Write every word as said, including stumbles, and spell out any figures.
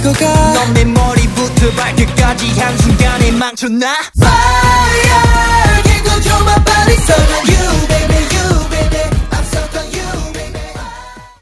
익어가 넌 내 머리부터 발끝까지 한순간에 망쳤나 Fire Can't control my body so you